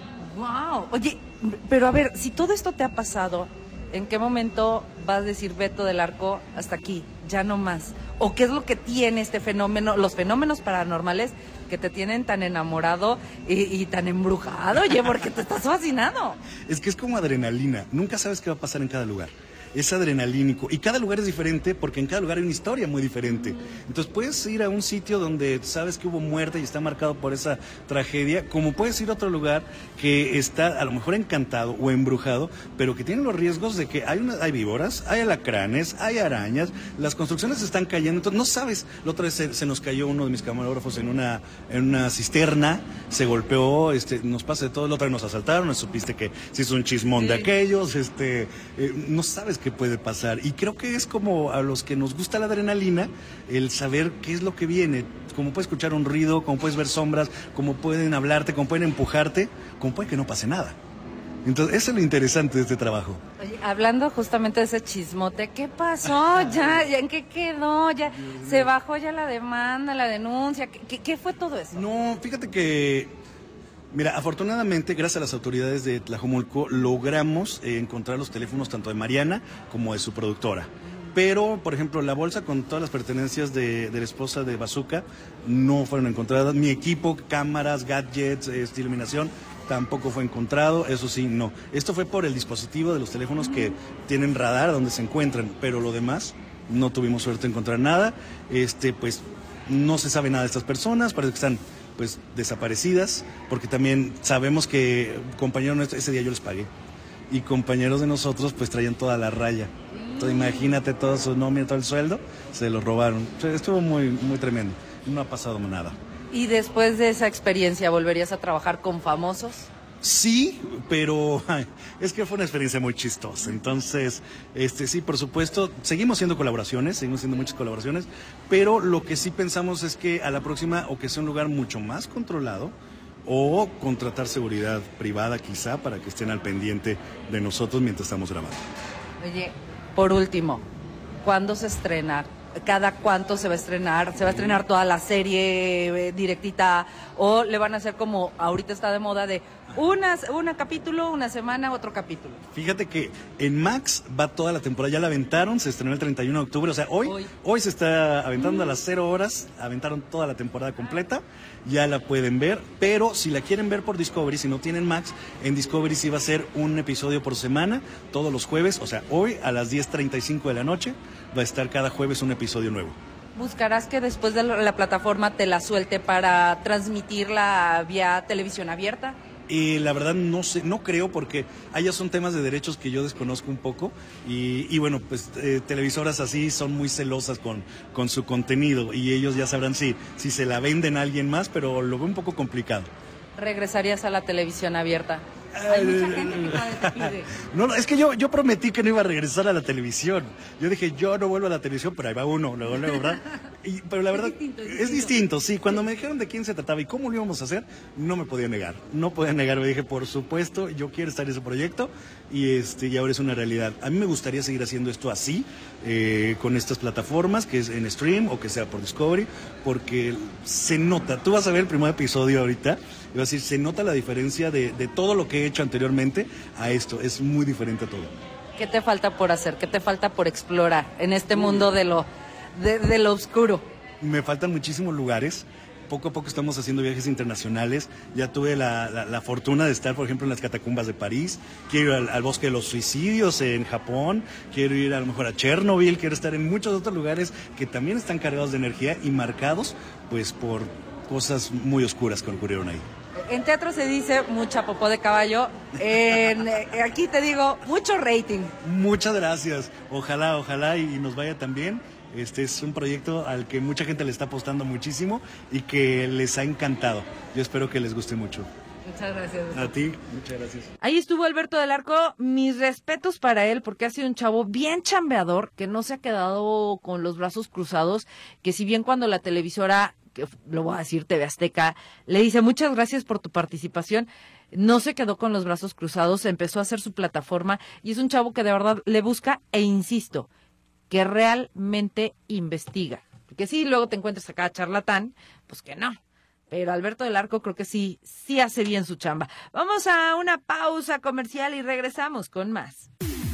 Wow. Oye, pero a ver, si todo esto te ha pasado, ¿en qué momento vas a decir, Beto del Arco, hasta aquí, ya no más? ¿O qué es lo que tiene este fenómeno, los fenómenos paranormales que te tienen tan enamorado y, y tan embrujado? Oye, porque te estás fascinado. Es que es como adrenalina, nunca sabes qué va a pasar en cada lugar. Es adrenalínico y cada lugar es diferente porque en cada lugar hay una historia muy diferente. Entonces puedes ir a un sitio donde sabes que hubo muerte y está marcado por esa tragedia, como puedes ir a otro lugar que está a lo mejor encantado o embrujado, pero que tiene los riesgos de que hay, una, hay víboras, hay alacranes, hay arañas, las construcciones están cayendo, entonces no sabes. La otra vez se, se nos cayó uno de mis camarógrafos en una, en una cisterna, se golpeó, este, nos pasa de todo. La otra vez nos asaltaron, nos supiste que se hizo un chismón sí. de aquellos, este, eh, no sabes qué puede pasar. Y creo que es como a los que nos gusta la adrenalina, el saber qué es lo que viene. Como puedes escuchar un ruido, como puedes ver sombras, como pueden hablarte, como pueden empujarte, como puede que no pase nada. Entonces, eso es lo interesante de este trabajo. Oye, hablando justamente de ese chismote, ¿qué pasó? ¿Ya, ya en qué quedó? ¿Ya se bajó ya la demanda, la denuncia? ¿Qué, qué fue todo eso? No, fíjate que, mira, afortunadamente, gracias a las autoridades de Tlajomulco, logramos eh, encontrar los teléfonos tanto de Mariana como de su productora. Pero, por ejemplo, la bolsa con todas las pertenencias de, de la esposa de Bazooka no fueron encontradas. Mi equipo, cámaras, gadgets, este, iluminación, tampoco fue encontrado. Eso sí, no. Esto fue por el dispositivo de los teléfonos que tienen radar donde se encuentran, pero lo demás no tuvimos suerte de encontrar nada. Este, pues, no se sabe nada de estas personas, parece que están pues desaparecidas, porque también sabemos que compañeros nuestros, ese día yo les pagué, y compañeros de nosotros pues traían toda la raya. Entonces imagínate todo su nómina, todo el sueldo, se lo robaron. O sea, estuvo muy, muy tremendo, no ha pasado nada. ¿Y después de esa experiencia volverías a trabajar con famosos? Sí, pero ay, es que fue una experiencia muy chistosa. Entonces, este sí, por supuesto, seguimos haciendo colaboraciones, seguimos haciendo muchas colaboraciones, pero lo que sí pensamos es que a la próxima, o que sea un lugar mucho más controlado, o contratar seguridad privada quizá para que estén al pendiente de nosotros mientras estamos grabando. Oye, por último, ¿cuándo se estrena? ¿Cada cuánto se va a estrenar? ¿Se va a estrenar toda la serie eh, directita? ¿O le van a hacer como ahorita está de moda de una, una capítulo, una semana, otro capítulo? Fíjate que en Max va toda la temporada, ya la aventaron, se estrenó el treinta y uno de octubre, o sea, hoy, hoy. hoy se está aventando mm. a las cero horas, aventaron toda la temporada completa, ya la pueden ver, pero si la quieren ver por Discovery, si no tienen Max, en Discovery sí va a ser un episodio por semana, todos los jueves, o sea, hoy a las diez treinta y cinco de la noche, va a estar cada jueves un episodio nuevo. ¿Buscarás que después de la plataforma te la suelte para transmitirla vía televisión abierta? Y la verdad no sé, no creo, porque allá son temas de derechos que yo desconozco un poco y, y bueno, pues eh, televisoras así son muy celosas con, con su contenido y ellos ya sabrán si, si se la venden a alguien más, pero lo veo un poco complicado. ¿Regresarías a la televisión abierta? Hay mucha gente que te pide. No, no, es que yo, yo prometí que no iba a regresar a la televisión. Yo dije, yo no vuelvo a la televisión, pero ahí va uno, luego, luego, ¿verdad? Y, pero la verdad, es distinto, es, es distinto, sí. Cuando me dijeron de quién se trataba y cómo lo íbamos a hacer, no me podía negar. No podía negar, me dije, por supuesto, yo quiero estar en ese proyecto y, este, y ahora es una realidad. A mí me gustaría seguir haciendo esto así, eh, con estas plataformas, que es en stream o que sea por Discovery, porque se nota. Tú vas a ver el primer episodio ahorita, y vas a decir, se nota la diferencia de, de todo lo que he hecho anteriormente a esto. Es muy diferente a todo. ¿Qué te falta por hacer? ¿Qué te falta por explorar en este mundo de lo, de, de lo oscuro? Me faltan muchísimos lugares. Poco a poco estamos haciendo viajes internacionales. Ya tuve la, la, la fortuna de estar, por ejemplo, en las catacumbas de París. Quiero ir al, al bosque de los suicidios en Japón. Quiero ir a lo mejor a Chernobyl. Quiero estar en muchos otros lugares que también están cargados de energía y marcados pues por cosas muy oscuras que ocurrieron ahí. En teatro se dice mucha popó de caballo. En, eh, aquí te digo, mucho rating. Muchas gracias. Ojalá, ojalá y, y nos vaya también. Este es un proyecto al que mucha gente le está apostando muchísimo y que les ha encantado. Yo espero que les guste mucho. Muchas gracias. A ti, muchas gracias. Ahí estuvo Alberto del Arco. Mis respetos para él porque ha sido un chavo bien chambeador, que no se ha quedado con los brazos cruzados, que si bien cuando la televisora, que lo voy a decir, T V Azteca, le dice muchas gracias por tu participación, no se quedó con los brazos cruzados, empezó a hacer su plataforma y es un chavo que de verdad le busca e insisto, que realmente investiga. Porque sí, luego te encuentras acá charlatán, pues que no. Pero Alberto del Arco creo que sí, sí hace bien su chamba. Vamos a una pausa comercial y regresamos con más.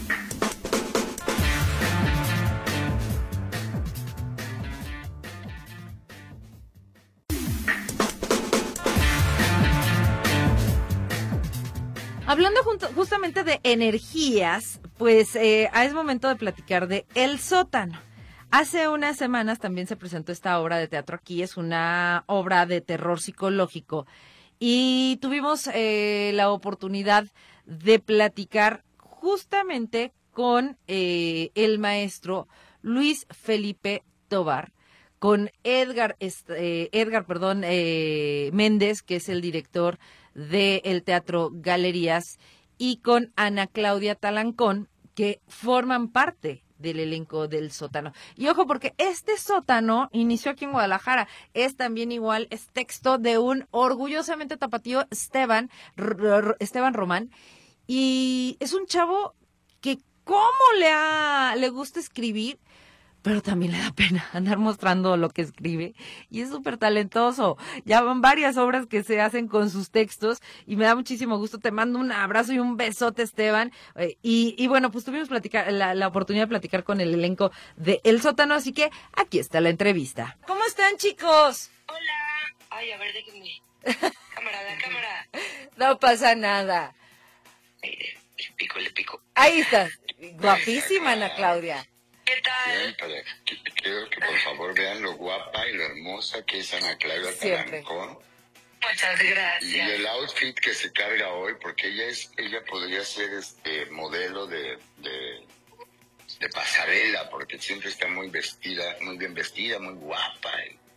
Hablando junto, justamente de energías, pues eh, es momento de platicar de El Sótano. Hace unas semanas también se presentó esta obra de teatro aquí, es una obra de terror psicológico y tuvimos eh, la oportunidad de platicar justamente con eh, el maestro Luis Felipe Tovar, con Edgar, eh, Edgar perdón, eh, Méndez, que es el director del Teatro Galerías, y con Ana Claudia Talancón, que forman parte del elenco del Sótano. Y ojo, porque este Sótano inició aquí en Guadalajara. Es también igual, es texto de un orgullosamente tapatío, Esteban, Esteban Román. Y es un chavo que cómo le, ha, le gusta escribir, pero también le da pena andar mostrando lo que escribe. Y es súper talentoso. Ya van varias obras que se hacen con sus textos y me da muchísimo gusto. Te mando un abrazo y un besote, Esteban. Eh, y, y bueno, pues tuvimos platicar, la, la oportunidad de platicar con el elenco de El Sótano, así que aquí está la entrevista. ¿Cómo están, chicos? Hola. Ay, a ver, déjenme. Cámara, la cámara. No pasa nada. Ay, le pico, le pico. Ahí estás. Guapísima, Ana Claudia. ¿Qué tal? Siempre. Quiero que por favor vean lo guapa y lo hermosa que es Ana Claudia Talancón. Muchas gracias. Y el outfit que se carga hoy, porque ella es, ella podría ser este modelo de, de, de pasarela, porque siempre está muy vestida, muy bien vestida, muy guapa.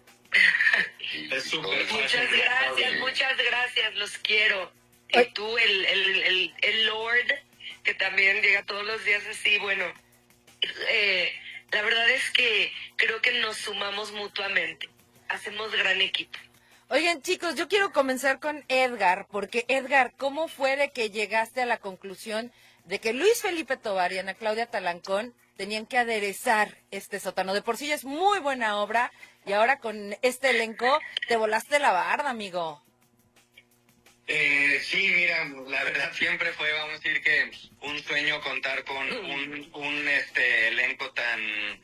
Y, y, es y súper. Muchas gracias, y... muchas gracias, los quiero. Y Ay. tú, el, el, el, el Lord, que también llega todos los días así, bueno. Eh, la verdad es que creo que nos sumamos mutuamente, hacemos gran equipo. Oigan, chicos, yo quiero comenzar con Edgar, porque Edgar, ¿cómo fue de que llegaste a la conclusión de que Luis Felipe Tovar y Ana Claudia Talancón tenían que aderezar este Sótano? De por sí ya es muy buena obra y ahora con este elenco te volaste la barda, amigo. Eh, sí, mira, la verdad siempre fue, vamos a decir que un sueño contar con un, un este elenco tan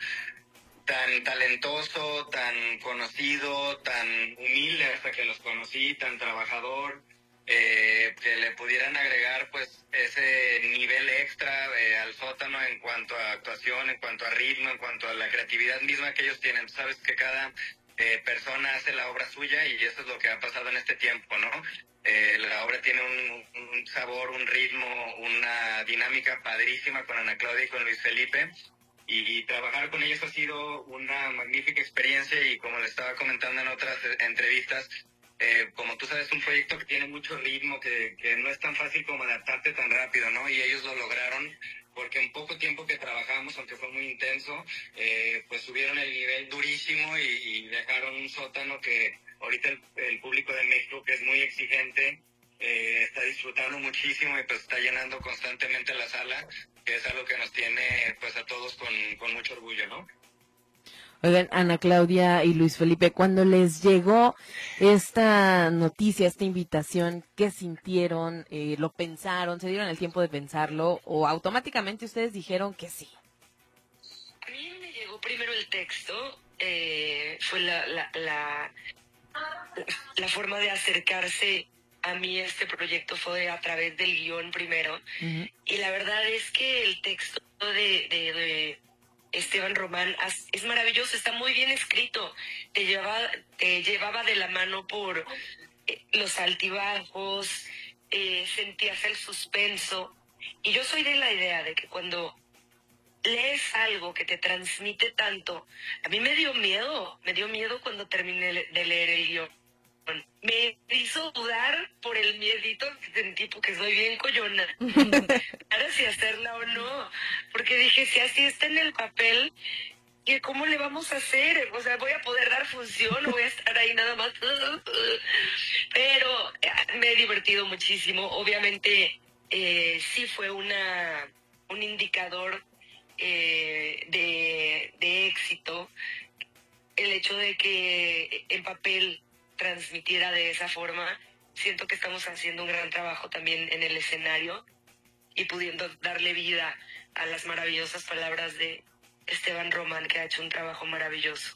tan talentoso, tan conocido, tan humilde hasta que los conocí, tan trabajador, eh, que le pudieran agregar pues ese nivel extra eh, al Sótano en cuanto a actuación, en cuanto a ritmo, en cuanto a la creatividad misma que ellos tienen. Tú sabes que cada eh, persona hace la obra suya y eso es lo que ha pasado en este tiempo, ¿no? Eh, la obra tiene un, un sabor, un ritmo, una dinámica padrísima con Ana Claudia y con Luis Felipe y, y trabajar con ellos ha sido una magnífica experiencia y como le estaba comentando en otras entrevistas, eh, como tú sabes, un proyecto que tiene mucho ritmo, que, que no es tan fácil como adaptarte tan rápido, ¿no? Y ellos lo lograron porque en poco tiempo que trabajamos, aunque fue muy intenso, eh, pues subieron el nivel durísimo y, y dejaron un Sótano que ahorita el, el público de México, que es muy exigente, eh, está disfrutando muchísimo y pues está llenando constantemente la sala, que es algo que nos tiene pues a todos con, con mucho orgullo, ¿no? Oigan, Ana Claudia y Luis Felipe, cuando les llegó esta noticia, esta invitación, ¿qué sintieron? Eh, ¿Lo pensaron? ¿Se dieron el tiempo de pensarlo? ¿O automáticamente ustedes dijeron que sí? A mí me llegó primero el texto. eh, fue la, la, la, la forma de acercarse a mí este proyecto fue a través del guión primero. Uh-huh. Y la verdad es que el texto de, de, de Esteban Román es maravilloso, está muy bien escrito. Te llevaba, te llevaba de la mano por eh, los altibajos, eh, sentías el suspenso. Y yo soy de la idea de que cuando lees algo que te transmite tanto, a mí me dio miedo, me dio miedo cuando terminé de leer el guión. Me hizo dudar por el miedito que sentí, porque soy bien coyona. Ahora si hacerla o no, porque dije, si así está en el papel, ¿cómo le vamos a hacer? O sea, ¿voy a poder dar función o voy a estar ahí nada más? Pero me he divertido muchísimo. Obviamente, eh, sí fue una un indicador eh, de, de éxito el hecho de que en papel transmitiera de esa forma. Siento que estamos haciendo un gran trabajo también en el escenario y pudiendo darle vida a las maravillosas palabras de Esteban Román, que ha hecho un trabajo maravilloso.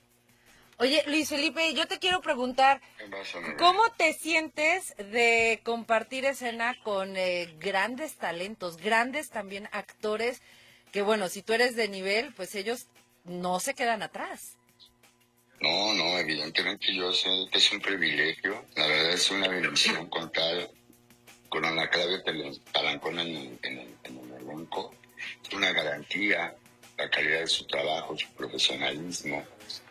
Oye, Luis Felipe, yo te quiero preguntar, ¿cómo te sientes de compartir escena con eh, grandes talentos, grandes también actores, que bueno, si tú eres de nivel, pues ellos no se quedan atrás? No, no, evidentemente yo sé que es un privilegio, la verdad es una bendición contar con una clave palancona en el, en, el, en el elenco, es una garantía, la calidad de su trabajo, su profesionalismo,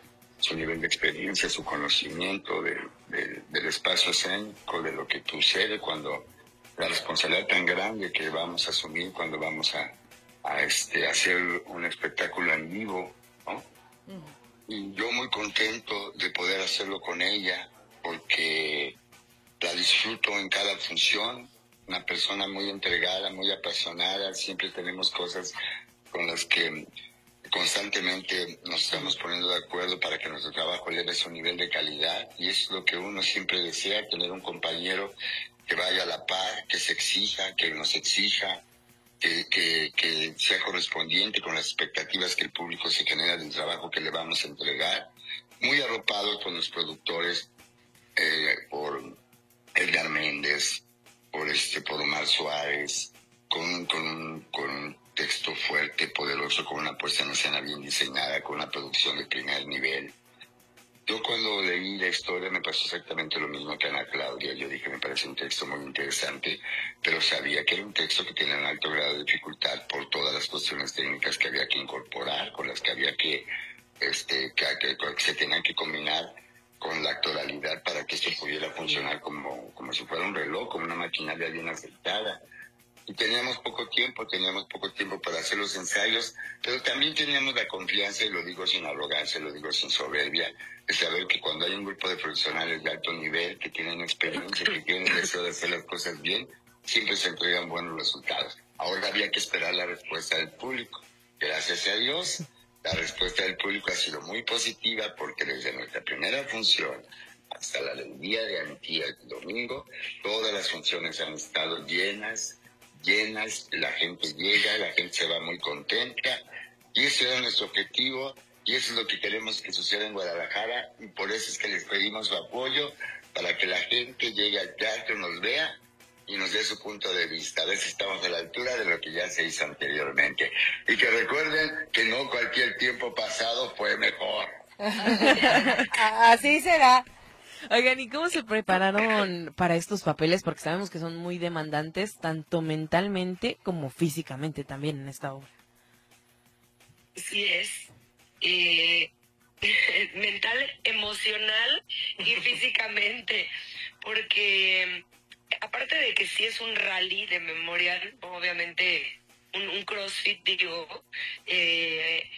su nivel de experiencia, su conocimiento de, de, del espacio escénico, de lo que sucede cuando la responsabilidad tan grande que vamos a asumir cuando vamos a, a este, hacer un espectáculo en vivo, ¿no? Uh-huh. Y yo muy contento de poder hacerlo con ella, porque la disfruto en cada función, una persona muy entregada, muy apasionada, siempre tenemos cosas con las que constantemente nos estamos poniendo de acuerdo para que nuestro trabajo eleve su nivel de calidad, y eso es lo que uno siempre desea, tener un compañero que vaya a la par, que se exija, que nos exija, que, que, que sea correspondiente con las expectativas que el público se genera del trabajo que le vamos a entregar. Muy arropado por los productores, eh, por Edgar Méndez, por, este, por Omar Suárez, con, con, con un texto fuerte, poderoso, con una puesta en escena bien diseñada, con una producción de primer nivel. Yo cuando leí la historia me pasó exactamente lo mismo que Ana Claudia. Yo dije, me parece un texto muy interesante, pero sabía que era un texto que tenía un alto grado de dificultad por todas las cuestiones técnicas que había que incorporar, con las que había que, este, que, que, que se tenían que combinar con la actoralidad para que esto pudiera funcionar como, como si fuera un reloj, como una maquinaria bien aceptada. Y teníamos poco tiempo, teníamos poco tiempo para hacer los ensayos, pero también teníamos la confianza, y lo digo sin arrogancia, lo digo sin soberbia, de saber que cuando hay un grupo de profesionales de alto nivel, que tienen experiencia, que tienen el deseo de hacer las cosas bien, siempre se entregan buenos resultados. Ahora había que esperar la respuesta del público. Gracias a Dios, la respuesta del público ha sido muy positiva, porque desde nuestra primera función hasta la del día de antier, el domingo, todas las funciones han estado llenas, llenas, la gente llega, la gente se va muy contenta, y ese era nuestro objetivo, y eso es lo que queremos que suceda en Guadalajara, y por eso es que les pedimos su apoyo, para que la gente llegue al teatro, nos vea y nos dé su punto de vista. A ver si estamos a la altura de lo que ya se hizo anteriormente. Y que recuerden que no cualquier tiempo pasado fue mejor. Así será. Oigan, ¿y cómo se prepararon para estos papeles? Porque sabemos que son muy demandantes, tanto mentalmente como físicamente también en esta obra. Sí es. Eh, mental, emocional y físicamente. Porque aparte de que sí es un rally de memorial, obviamente un, un CrossFit, digo, eh,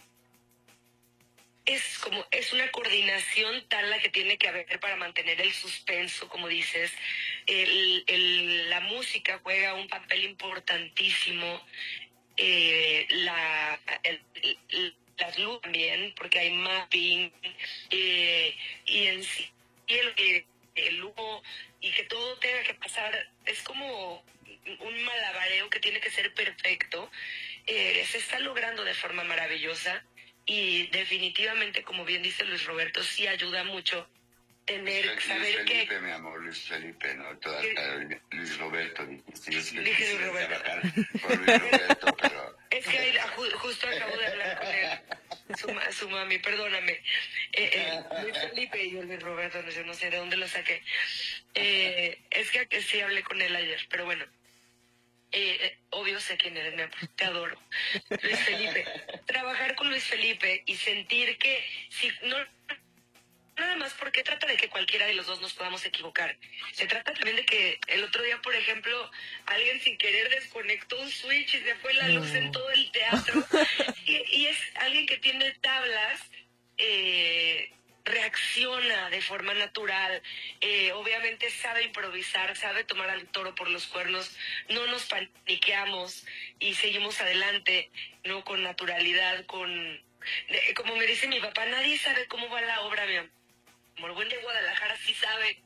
es como es una coordinación tal la que tiene que haber para mantener el suspenso, como dices. El, el, la música juega un papel importantísimo, eh, la el, el, las luces también, porque hay mapping, eh, y en sí el, el humo, y que todo tenga que pasar, es como un malabareo que tiene que ser perfecto. Eh, se está logrando de forma maravillosa. y definitivamente, como bien dice Luis Roberto, sí ayuda mucho tener, Luis saber Felipe, que... mi amor, Luis Felipe, no, toda, ¿Qué? Luis Roberto, dijiste, yo sé Dije que Luis Roberto. trabajar con Luis Roberto, pero... Es que ahí, ju- justo acabo de hablar con él, su, ma- su mami, perdóname. Eh, eh, Luis Felipe y yo Luis Roberto, no sé, no sé de dónde lo saqué. Eh, es que, que sí hablé con él ayer, pero bueno. Eh, eh, obvio sé quién eres, mi amor, te adoro. Luis Felipe. Trabajar con Luis Felipe y sentir que si no... Nada más porque trata de que cualquiera de los dos nos podamos equivocar. Se trata también de que el otro día, por ejemplo, alguien sin querer desconectó un switch y se fue la luz en todo el teatro. Y, y es alguien que tiene tablas, eh, reacciona de forma natural, eh, obviamente sabe improvisar, sabe tomar al toro por los cuernos, no nos paniqueamos y seguimos adelante, no, con naturalidad, con... de- como me dice mi papá, nadie sabe cómo va la obra, mi amor. El buen de Guadalajara sí sabe.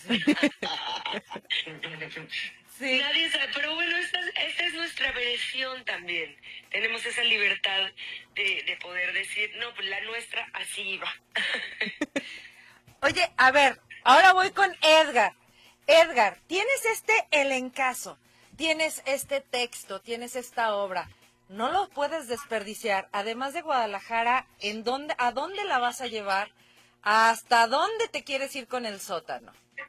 Sí. Nadie sabe, pero bueno, esta, esta es nuestra versión también. Tenemos esa libertad de, de poder decir, no, pues la nuestra así va. Oye, a ver, ahora voy con Edgar. Edgar, tienes este elencazo, tienes este texto, tienes esta obra. No lo puedes desperdiciar. Además de Guadalajara, ¿en dónde, a dónde la vas a llevar? ¿Hasta dónde te quieres ir con el sótano?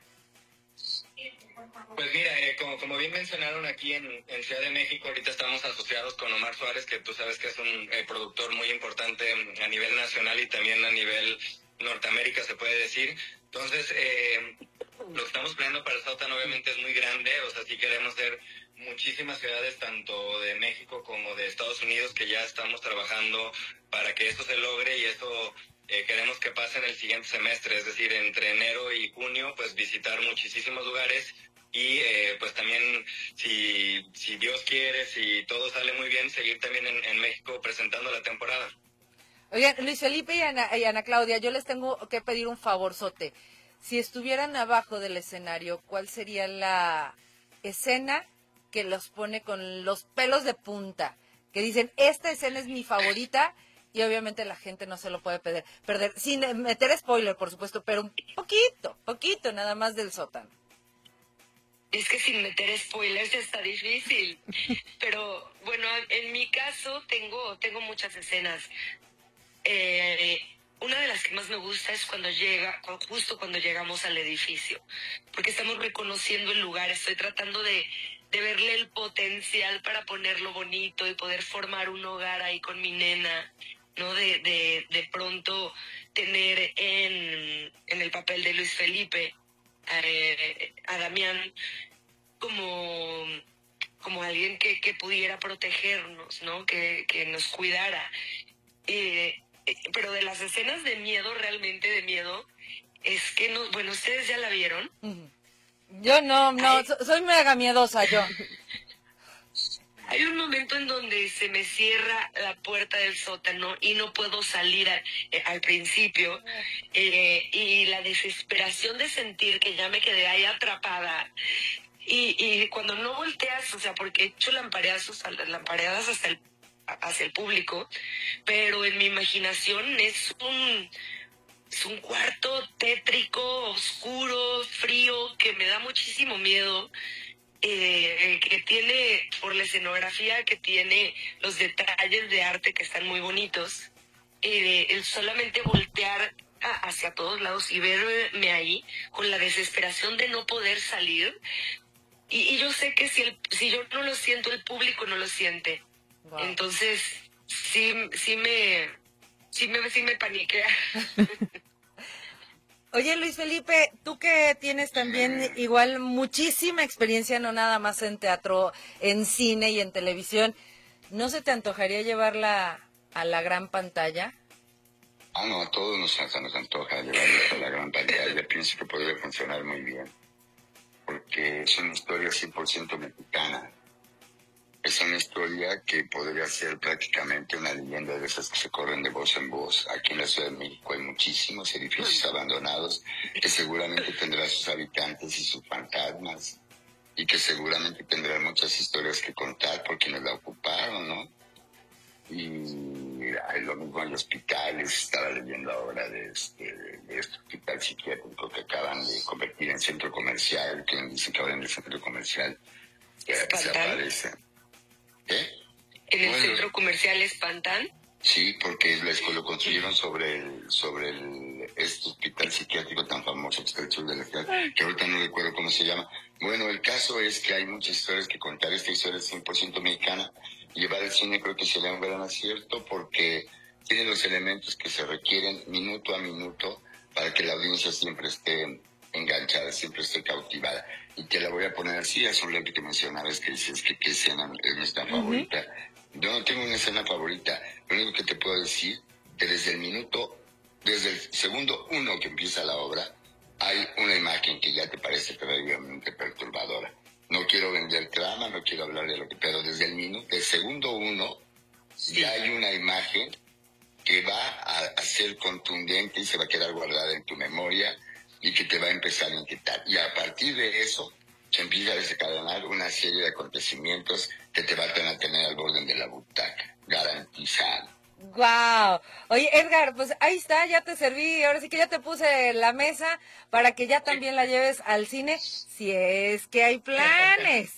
Pues mira, eh, como, como bien mencionaron aquí en, en Ciudad de México, ahorita estamos asociados con Omar Suárez, que tú sabes que es un eh, productor muy importante a nivel nacional y también a nivel Norteamérica, se puede decir. Entonces, eh, lo que estamos planeando para el sótano obviamente es muy grande, o sea, sí queremos ser muchísimas ciudades, tanto de México como de Estados Unidos, que ya estamos trabajando para que esto se logre y eso... Eh, queremos que pase en el siguiente semestre, es decir, entre enero y junio, pues visitar muchísimos lugares y eh, pues también, si, si Dios quiere, si todo sale muy bien, seguir también en, en México presentando la temporada. Oigan, Luis Felipe y Ana, y Ana Claudia, yo les tengo que pedir un favorzote. Si estuvieran abajo del escenario, ¿cuál sería la escena que los pone con los pelos de punta? Que dicen, esta escena es mi favorita... Y obviamente la gente no se lo puede perder, perder, sin meter spoiler, por supuesto, pero un poquito, poquito nada más del sótano. Es que sin meter spoilers ya está difícil. Pero bueno, en mi caso tengo, tengo muchas escenas. Eh, una de las que más me gusta es cuando llega, justo cuando llegamos al edificio, porque estamos reconociendo el lugar, estoy tratando de, de verle el potencial para ponerlo bonito y poder formar un hogar ahí con mi nena. ¿No? De, de, de pronto tener en, en el papel de Luis Felipe eh, a Damián como, como alguien que, que pudiera protegernos, ¿no? Que, que nos cuidara. Eh, eh, pero de las escenas de miedo, realmente de miedo, es que, no, bueno, ¿ustedes ya la vieron? Yo no, no, Ay. so- soy mega miedosa yo. Hay un momento en donde se me cierra la puerta del sótano y no puedo salir a- eh, al principio. Eh, y la desesperación de sentir que ya me quedé ahí atrapada. Y, y cuando no volteas, o sea, porque he hecho lampareadas, lampareadas hasta el, hacia el público, pero en mi imaginación es un, es un cuarto tétrico, oscuro, frío, que me da muchísimo miedo. Eh, que tiene, por la escenografía que tiene, los detalles de arte que están muy bonitos, eh, el solamente voltear a, hacia todos lados y verme ahí con la desesperación de no poder salir, y, y yo sé que si, el, si yo no lo siento, el público no lo siente. Wow. Entonces sí, sí me sí me, sí me paniquea. Oye, Luis Felipe, tú que tienes también igual muchísima experiencia, no nada más en teatro, en cine y en televisión, ¿no se te antojaría llevarla a la gran pantalla? Ah, no, a todos nos, nos antoja llevarlos a la gran pantalla. Yo pienso que podría funcionar muy bien, porque es una historia cien por ciento mexicana. Es una historia que podría ser prácticamente una leyenda de esas que se corren de voz en voz. Aquí en la Ciudad de México hay muchísimos edificios abandonados que seguramente tendrán sus habitantes y sus fantasmas, y que seguramente tendrán muchas historias que contar por quienes la ocuparon, ¿no? y hay lo mismo en los hospitales. Estaba leyendo ahora de este, de este hospital psiquiátrico que acaban de convertir en centro comercial, que dicen que ahora en el centro comercial eh, se aparece. ¿Eh? ¿En el bueno, centro comercial Espantán? Sí, porque lo construyeron sobre el, sobre el, este hospital psiquiátrico tan famoso que está al sur de la ciudad, que ahorita no recuerdo cómo se llama. Bueno, el caso es que hay muchas historias que contar. Esta historia es cien por ciento mexicana. Llevar al cine creo que sería un gran acierto porque tiene los elementos que se requieren minuto a minuto para que la audiencia siempre esté enganchada, siempre esté cautivada. Y te la voy a poner así, a sobre lo que mencionabas, que dices que qué escena es nuestra favorita. Yo no tengo una escena favorita. Lo único que te puedo decir que desde el minuto, desde el segundo uno que empieza la obra, hay una imagen que ya te parece terriblemente perturbadora. No quiero vender trama, no quiero hablar de lo que... Pero desde el minuto, el segundo uno, sí, ya hay una imagen que va a, a ser contundente y se va a quedar guardada en tu memoria y que te va a empezar a inquietar. Y a partir de eso, se empieza a desencadenar una serie de acontecimientos que te van a tener al borde de la butaca, garantizado. Guau. Oye, Edgar, pues ahí está, ya te serví, ahora sí que ya te puse la mesa para que ya también la lleves al cine, si es que hay planes.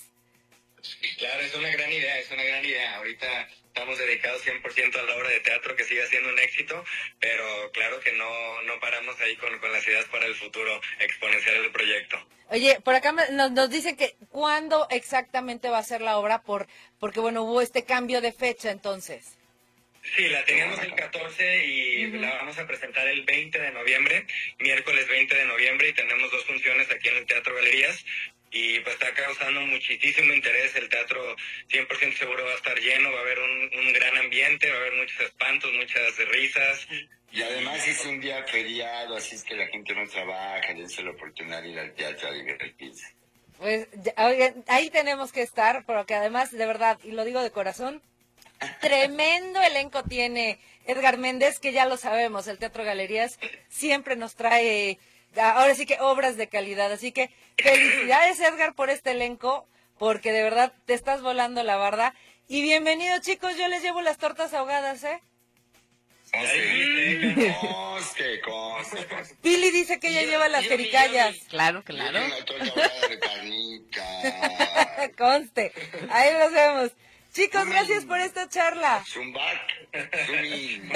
Claro, es una gran idea, es una gran idea. Ahorita estamos dedicados cien por ciento a la obra de teatro, que sigue siendo un éxito, pero claro que no, no paramos ahí con, con las ideas para el futuro exponencial del proyecto. Oye, por acá nos, nos dicen que cuándo exactamente va a ser la obra, por porque bueno, hubo este cambio de fecha entonces. Sí, la teníamos el catorce y uh-huh. la vamos a presentar el veinte de noviembre, miércoles veinte de noviembre, y tenemos dos funciones aquí en el Teatro Galerías. Y pues está causando muchísimo interés. El teatro cien por ciento seguro va a estar lleno, va a haber un, un gran ambiente, va a haber muchos espantos, muchas risas. Y además es un día feriado, así es que la gente no trabaja, dense la oportunidad de ir al teatro a divertirse. Pues oigan, ahí tenemos que estar, porque además, de verdad, y lo digo de corazón, tremendo elenco tiene Edgar Méndez, que ya lo sabemos, el Teatro Galerías siempre nos trae... Ahora sí que obras de calidad, así que felicidades, Edgar, por este elenco, porque de verdad te estás volando la barda. Y bienvenidos, chicos, yo les llevo las tortas ahogadas, ¿eh? Conste, conste, conste. Pili dice que ella yo, lleva las yo, jericayas. Yo, yo, claro, claro. Una torta ahogada de carnita. Conste, ahí nos vemos. Chicos, gracias por esta charla. Zumbac, zumín.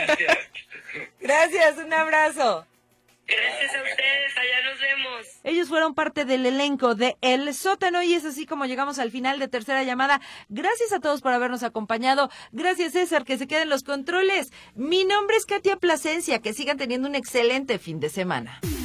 Gracias, un abrazo. Gracias a ustedes, allá nos vemos. Ellos fueron parte del elenco de El Sótano y es así como llegamos al final de Tercera Llamada. Gracias a todos por habernos acompañado. Gracias, César, que se queden los controles. Mi nombre es Katia Plasencia, que sigan teniendo un excelente fin de semana.